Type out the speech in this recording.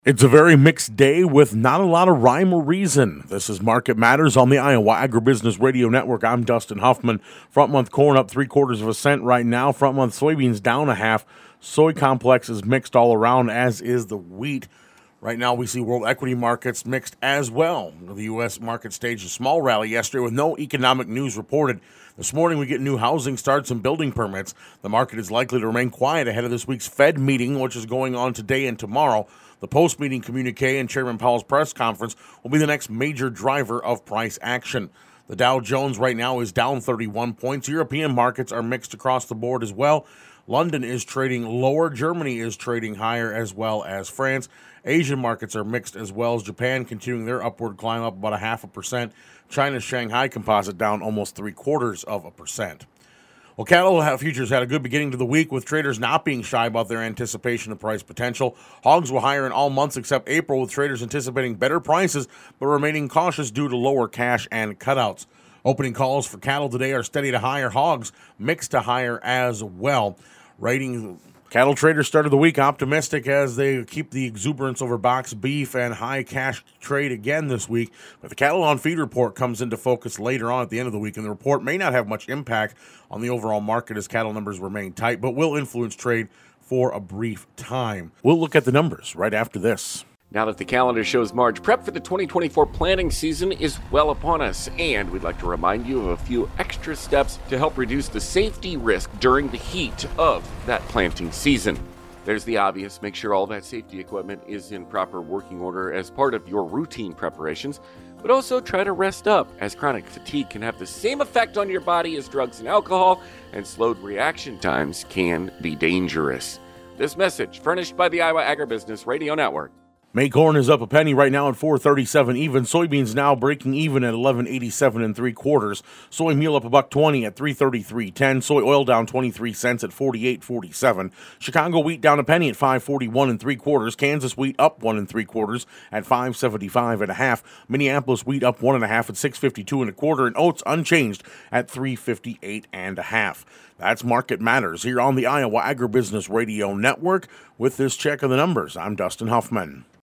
It's a very mixed day with not a lot of rhyme or reason. This is Market Matters on the Iowa Agribusiness Radio Network. I'm Dustin Huffman. Front month corn up 0.75 cents right now. Front month soybeans down a half. Soy complex is mixed all around, as is the wheat. Right now we see world equity markets mixed as well. The U.S. market staged a small rally yesterday with no economic news reported. This morning we get new housing starts and building permits. The market is likely to remain quiet ahead of this week's Fed meeting, which is going on today and tomorrow. The post-meeting communique and Chairman Powell's press conference will be the next major driver of price action. The Dow Jones right now is down 31 points. European markets are mixed across the board as well. London is trading lower. Germany is trading higher, as well as France. Asian markets are mixed as well, as Japan continuing their upward climb up about 0.5%. China's Shanghai Composite down almost 0.75%. Well, cattle futures had a good beginning to the week, with traders not being shy about their anticipation of price potential. Hogs were higher in all months except April, with traders anticipating better prices but remaining cautious due to lower cash and cutouts. Opening calls for cattle today are steady to higher. Hogs mixed to higher as well. Cattle traders started the week optimistic as they keep the exuberance over box beef and high cash trade again this week. But the cattle on feed report comes into focus later on at the end of the week, and the report may not have much impact on the overall market as cattle numbers remain tight, but will influence trade for a brief time. We'll look at the numbers right after this. Now that the calendar shows March, prep for the 2024 planting season is well upon us, and we'd like to remind you of a few extra steps to help reduce the safety risk during the heat of that planting season. There's the obvious: make sure all that safety equipment is in proper working order as part of your routine preparations, but also try to rest up, as chronic fatigue can have the same effect on your body as drugs and alcohol, and slowed reaction times can be dangerous. This message furnished by the Iowa Agribusiness Radio Network. May corn is up a penny right now at 4.37 even. Soybeans now breaking even at 11.87 3/4. Soy meal up $1.20 at 3.3310. Soy oil down 23 cents at 48.47. Chicago wheat down a penny at 5.41 3/4. Kansas wheat up 1 3/4 at 5.75 1/2. Minneapolis wheat up 1 1/2 at 6.52 1/4. And oats unchanged at 3.58 1/2. That's Market Matters here on the Iowa Agribusiness Radio Network. With this check of the numbers, I'm Dustin Huffman.